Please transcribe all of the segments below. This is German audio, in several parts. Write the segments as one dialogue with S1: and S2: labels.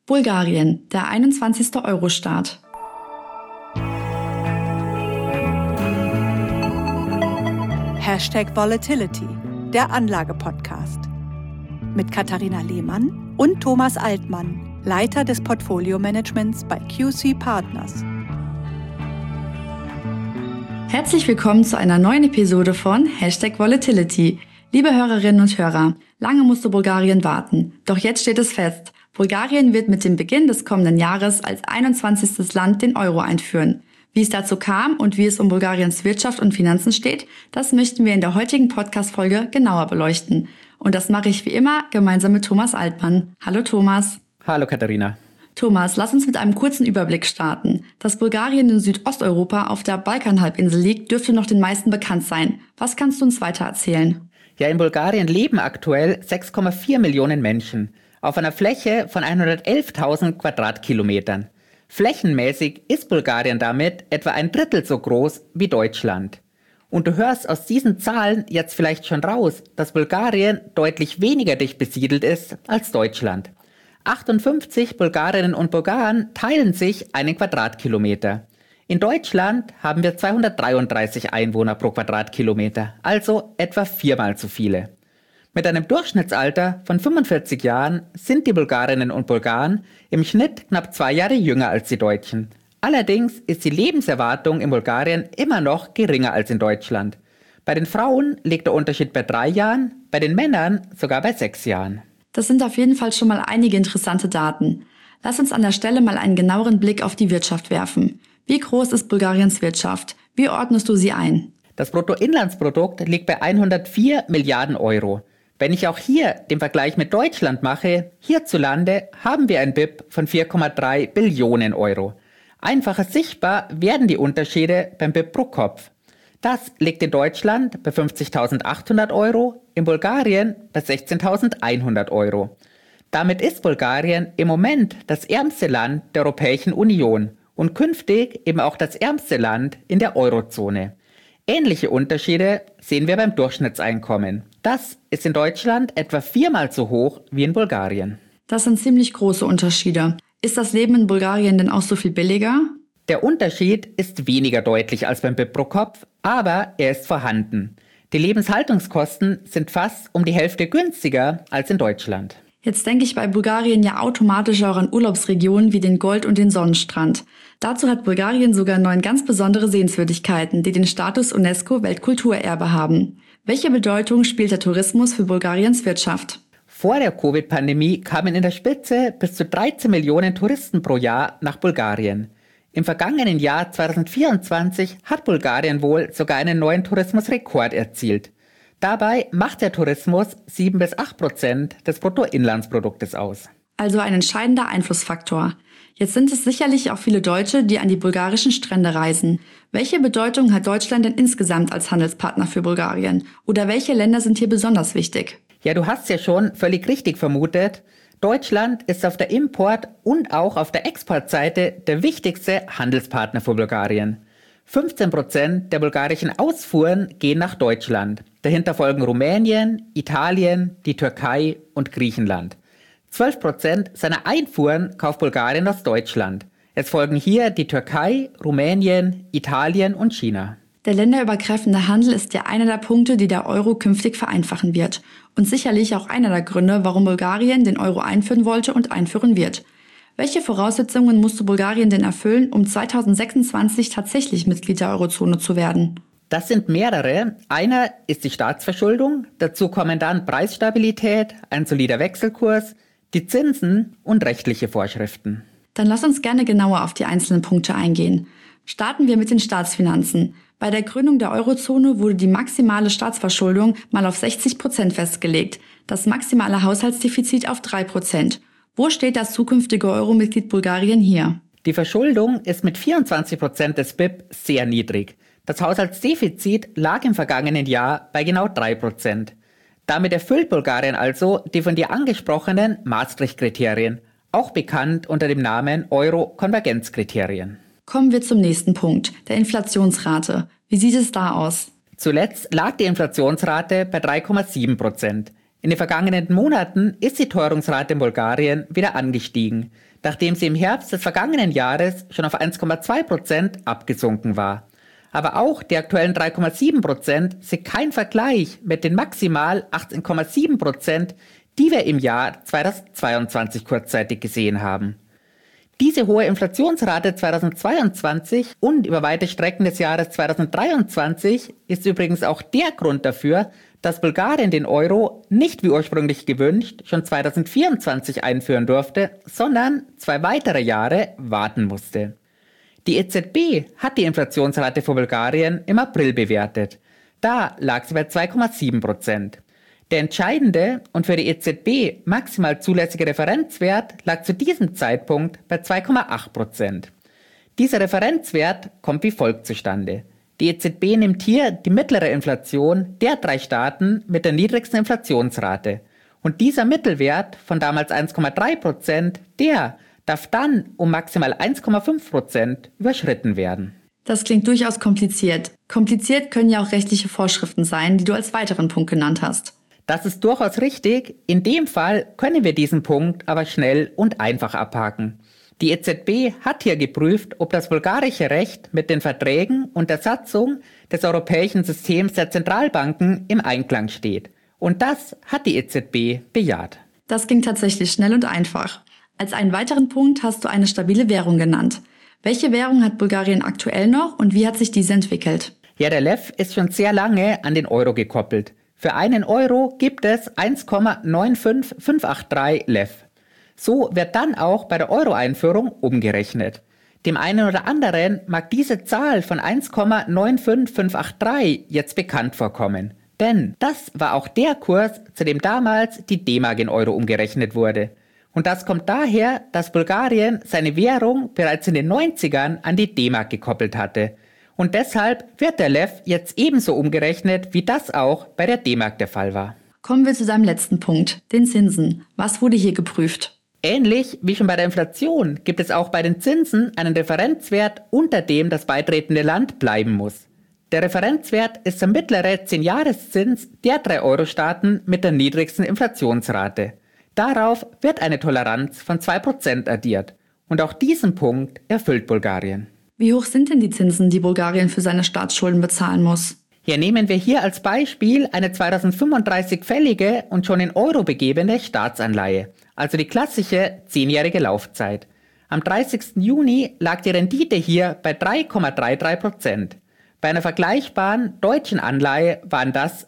S1: Bulgarien, der 21. Euro-Staat.
S2: #Volatility, der Anlage-Podcast. Mit Katharina Lehmann und Thomas Altmann, Leiter des Portfolio-Managements bei QC Partners.
S1: Herzlich willkommen zu einer neuen Episode von #Volatility. Liebe Hörerinnen und Hörer, lange musste Bulgarien warten, doch jetzt steht es fest. Bulgarien wird mit dem Beginn des kommenden Jahres als 21. Land den Euro einführen. Wie es dazu kam und wie es um Bulgariens Wirtschaft und Finanzen steht, das möchten wir in der heutigen Podcast-Folge genauer beleuchten. Und das mache ich wie immer gemeinsam mit Thomas Altmann. Hallo Thomas.
S3: Hallo Katharina.
S1: Thomas, lass uns mit einem kurzen Überblick starten. Dass Bulgarien in Südosteuropa auf der Balkanhalbinsel liegt, dürfte noch den meisten bekannt sein. Was kannst du uns weiter erzählen?
S3: Ja, in Bulgarien leben aktuell 6,4 Millionen Menschen auf einer Fläche von 111.000 Quadratkilometern. Flächenmäßig ist Bulgarien damit etwa ein Drittel so groß wie Deutschland. Und du hörst aus diesen Zahlen jetzt vielleicht schon raus, dass Bulgarien deutlich weniger dicht besiedelt ist als Deutschland. 58 Bulgarinnen und Bulgaren teilen sich einen Quadratkilometer. In Deutschland haben wir 233 Einwohner pro Quadratkilometer, also etwa viermal so viele. Mit einem Durchschnittsalter von 45 Jahren sind die Bulgarinnen und Bulgaren im Schnitt knapp 2 Jahre jünger als die Deutschen. Allerdings ist die Lebenserwartung in Bulgarien immer noch geringer als in Deutschland. Bei den Frauen liegt der Unterschied bei 3 Jahren, bei den Männern sogar bei 6 Jahren.
S1: Das sind auf jeden Fall schon mal einige interessante Daten. Lass uns an der Stelle mal einen genaueren Blick auf die Wirtschaft werfen. Wie groß ist Bulgariens Wirtschaft? Wie ordnest du sie ein?
S3: Das Bruttoinlandsprodukt liegt bei 104 Milliarden Euro. Wenn ich auch hier den Vergleich mit Deutschland mache, hierzulande haben wir ein BIP von 4,3 Billionen Euro. Einfacher sichtbar werden die Unterschiede beim BIP pro Kopf. Das liegt in Deutschland bei 50.800 Euro, in Bulgarien bei 16.100 Euro. Damit ist Bulgarien im Moment das ärmste Land der Europäischen Union und künftig eben auch das ärmste Land in der Eurozone. Ähnliche Unterschiede sehen wir beim Durchschnittseinkommen. Das ist in Deutschland etwa 4-mal so hoch wie in Bulgarien.
S1: Das sind ziemlich große Unterschiede. Ist das Leben in Bulgarien denn auch so viel billiger?
S3: Der Unterschied ist weniger deutlich als beim BIP pro Kopf, aber er ist vorhanden. Die Lebenshaltungskosten sind fast um die Hälfte günstiger als in Deutschland.
S1: Jetzt denke ich bei Bulgarien ja automatisch auch an Urlaubsregionen wie den Gold- und den Sonnenstrand. Dazu hat Bulgarien sogar 9 ganz besondere Sehenswürdigkeiten, die den Status UNESCO-Weltkulturerbe haben. Welche Bedeutung spielt der Tourismus für Bulgariens Wirtschaft?
S3: Vor der Covid-Pandemie kamen in der Spitze bis zu 13 Millionen Touristen pro Jahr nach Bulgarien. Im vergangenen Jahr 2024 hat Bulgarien wohl sogar einen neuen Tourismusrekord erzielt. Dabei macht der Tourismus 7-8% des Bruttoinlandsproduktes aus.
S1: Also ein entscheidender Einflussfaktor. Jetzt sind es sicherlich auch viele Deutsche, die an die bulgarischen Strände reisen. Welche Bedeutung hat Deutschland denn insgesamt als Handelspartner für Bulgarien? Oder welche Länder sind hier besonders wichtig?
S3: Ja, du hast ja schon völlig richtig vermutet. Deutschland ist auf der Import- und auch auf der Exportseite der wichtigste Handelspartner für Bulgarien. 15% der bulgarischen Ausfuhren gehen nach Deutschland. Dahinter folgen Rumänien, Italien, die Türkei und Griechenland. 12% seiner Einfuhren kauft Bulgarien aus Deutschland. Es folgen hier die Türkei, Rumänien, Italien und China.
S1: Der länderübergreifende Handel ist ja einer der Punkte, die der Euro künftig vereinfachen wird. Und sicherlich auch einer der Gründe, warum Bulgarien den Euro einführen wollte und einführen wird. Welche Voraussetzungen musste Bulgarien denn erfüllen, um 2026 tatsächlich Mitglied der Eurozone zu werden?
S3: Das sind mehrere. Einer ist die Staatsverschuldung, dazu kommen dann Preisstabilität, ein solider Wechselkurs, die Zinsen und rechtliche Vorschriften.
S1: Dann lass uns gerne genauer auf die einzelnen Punkte eingehen. Starten wir mit den Staatsfinanzen. Bei der Gründung der Eurozone wurde die maximale Staatsverschuldung mal auf 60% festgelegt, das maximale Haushaltsdefizit auf 3%. Wo steht das zukünftige Euro-Mitglied Bulgarien hier?
S3: Die Verschuldung ist mit 24% des BIP sehr niedrig. Das Haushaltsdefizit lag im vergangenen Jahr bei genau 3%. Damit erfüllt Bulgarien also die von dir angesprochenen Maastricht-Kriterien, auch bekannt unter dem Namen Euro-Konvergenzkriterien.
S1: Kommen wir zum nächsten Punkt, der Inflationsrate. Wie sieht es da aus?
S3: Zuletzt lag die Inflationsrate bei 3,7%. In den vergangenen Monaten ist die Teuerungsrate in Bulgarien wieder angestiegen. nachdem sie im Herbst des vergangenen Jahres schon auf 1,2% abgesunken war. Aber auch die aktuellen 3,7% sind kein Vergleich mit den maximal 18,7%, die wir im Jahr 2022 kurzzeitig gesehen haben. Diese hohe Inflationsrate 2022 und über weite Strecken des Jahres 2023 ist übrigens auch der Grund dafür, dass Bulgarien den Euro nicht wie ursprünglich gewünscht schon 2024 einführen durfte, sondern 2 weitere Jahre warten musste. Die EZB hat die Inflationsrate für Bulgarien im April bewertet. Da lag sie bei 2,7%. Der entscheidende und für die EZB maximal zulässige Referenzwert lag zu diesem Zeitpunkt bei 2,8%. Dieser Referenzwert kommt wie folgt zustande. Die EZB nimmt hier die mittlere Inflation der 3 Staaten mit der niedrigsten Inflationsrate. Und dieser Mittelwert von damals 1,3%, der darf dann um maximal 1,5% überschritten werden.
S1: Das klingt durchaus kompliziert. Kompliziert können ja auch rechtliche Vorschriften sein, die du als weiteren Punkt genannt hast.
S3: Das ist durchaus richtig. In dem Fall können wir diesen Punkt aber schnell und einfach abhaken. Die EZB hat hier geprüft, ob das bulgarische Recht mit den Verträgen und der Satzung des europäischen Systems der Zentralbanken im Einklang steht. Und das hat die EZB bejaht.
S1: Das ging tatsächlich schnell und einfach. Als einen weiteren Punkt hast du eine stabile Währung genannt. Welche Währung hat Bulgarien aktuell noch und wie hat sich diese entwickelt?
S3: Ja, der Lev ist schon sehr lange an den Euro gekoppelt. Für einen Euro gibt es 1,95583 Lev. So wird dann auch bei der Euro-Einführung umgerechnet. Dem einen oder anderen mag diese Zahl von 1,95583 jetzt bekannt vorkommen. Denn das war auch der Kurs, zu dem damals die D-Mark in Euro umgerechnet wurde. Und das kommt daher, dass Bulgarien seine Währung bereits in den 90ern an die D-Mark gekoppelt hatte. Und deshalb wird der Lev jetzt ebenso umgerechnet, wie das auch bei der D-Mark der Fall war.
S1: Kommen wir zu deinem letzten Punkt, den Zinsen. Was wurde hier geprüft?
S3: Ähnlich wie schon bei der Inflation gibt es auch bei den Zinsen einen Referenzwert, unter dem das beitretende Land bleiben muss. Der Referenzwert ist der mittlere 10-Jahreszins der 3 Euro-Staaten mit der niedrigsten Inflationsrate. Darauf wird eine Toleranz von 2% addiert. Und auch diesen Punkt erfüllt Bulgarien.
S1: Wie hoch sind denn die Zinsen, die Bulgarien für seine Staatsschulden bezahlen muss?
S3: Hier nehmen wir hier als Beispiel eine 2035 fällige und schon in Euro begebene Staatsanleihe, also die klassische 10-jährige Laufzeit. Am 30. Juni lag die Rendite hier bei 3,33%. Bei einer vergleichbaren deutschen Anleihe waren das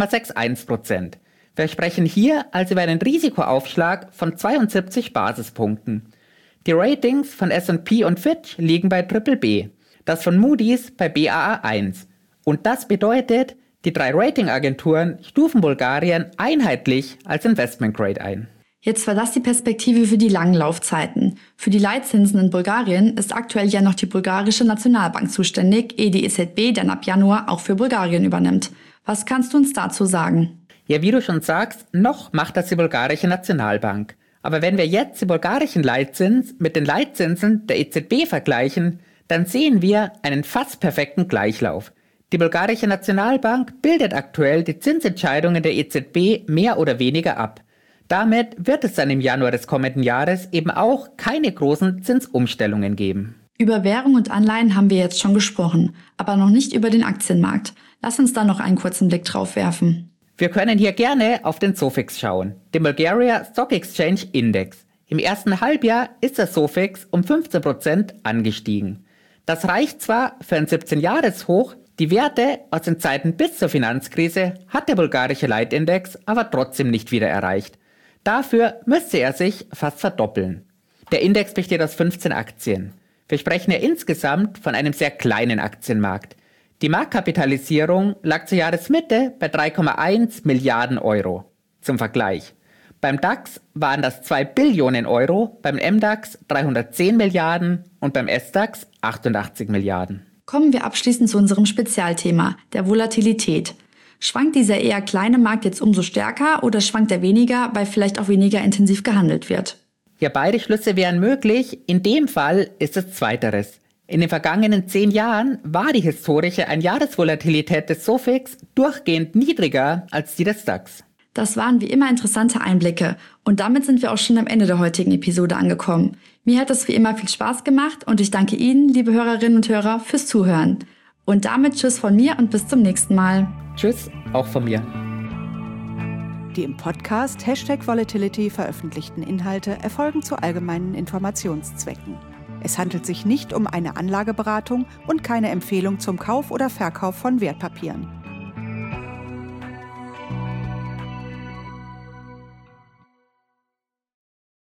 S3: 2,61%. Wir sprechen hier also über einen Risikoaufschlag von 72 Basispunkten. Die Ratings von S&P und Fitch liegen bei BBB, das von Moody's bei Baa1. Und das bedeutet, die 3 Ratingagenturen stufen Bulgarien einheitlich als Investment Grade ein.
S1: Jetzt war das die Perspektive für die langen Laufzeiten. Für die Leitzinsen in Bulgarien ist aktuell ja noch die bulgarische Nationalbank zuständig, ehe die EZB dann ab Januar auch für Bulgarien übernimmt. Was kannst du uns dazu sagen?
S3: Ja, wie du schon sagst, noch macht das die bulgarische Nationalbank. Aber wenn wir jetzt den bulgarischen Leitzins mit den Leitzinsen der EZB vergleichen, dann sehen wir einen fast perfekten Gleichlauf. Die bulgarische Nationalbank bildet aktuell die Zinsentscheidungen der EZB mehr oder weniger ab. Damit wird es dann im Januar des kommenden Jahres eben auch keine großen Zinsumstellungen geben.
S1: Über Währung und Anleihen haben wir jetzt schon gesprochen, aber noch nicht über den Aktienmarkt. Lass uns da noch einen kurzen Blick drauf werfen.
S3: Wir können hier gerne auf den SOFIX schauen, den Bulgaria Stock Exchange Index. Im ersten Halbjahr ist der SOFIX um 15% angestiegen. Das reicht zwar für ein 17-Jahres-Hoch, die Werte aus den Zeiten bis zur Finanzkrise hat der bulgarische Leitindex aber trotzdem nicht wieder erreicht. Dafür müsste er sich fast verdoppeln. Der Index besteht aus 15 Aktien. Wir sprechen ja insgesamt von einem sehr kleinen Aktienmarkt. Die Marktkapitalisierung lag zur Jahresmitte bei 3,1 Milliarden Euro. Zum Vergleich. Beim DAX waren das 2 Billionen Euro, beim MDAX 310 Milliarden und beim SDAX 88 Milliarden.
S1: Kommen wir abschließend zu unserem Spezialthema, der Volatilität. Schwankt dieser eher kleine Markt jetzt umso stärker oder schwankt er weniger, weil vielleicht auch weniger intensiv gehandelt wird?
S3: Ja, beide Schlüsse wären möglich. In dem Fall ist es zweiteres. In den vergangenen 10 Jahren war die historische Einjahresvolatilität des SOFIX durchgehend niedriger als die des DAX.
S1: Das waren wie immer interessante Einblicke und damit sind wir auch schon am Ende der heutigen Episode angekommen. Mir hat es wie immer viel Spaß gemacht und ich danke Ihnen, liebe Hörerinnen und Hörer, fürs Zuhören. Und damit tschüss von mir und bis zum nächsten Mal.
S3: Tschüss, auch von mir.
S2: Die im Podcast #Volatility veröffentlichten Inhalte erfolgen zu allgemeinen Informationszwecken. Es handelt sich nicht um eine Anlageberatung und keine Empfehlung zum Kauf oder Verkauf von Wertpapieren.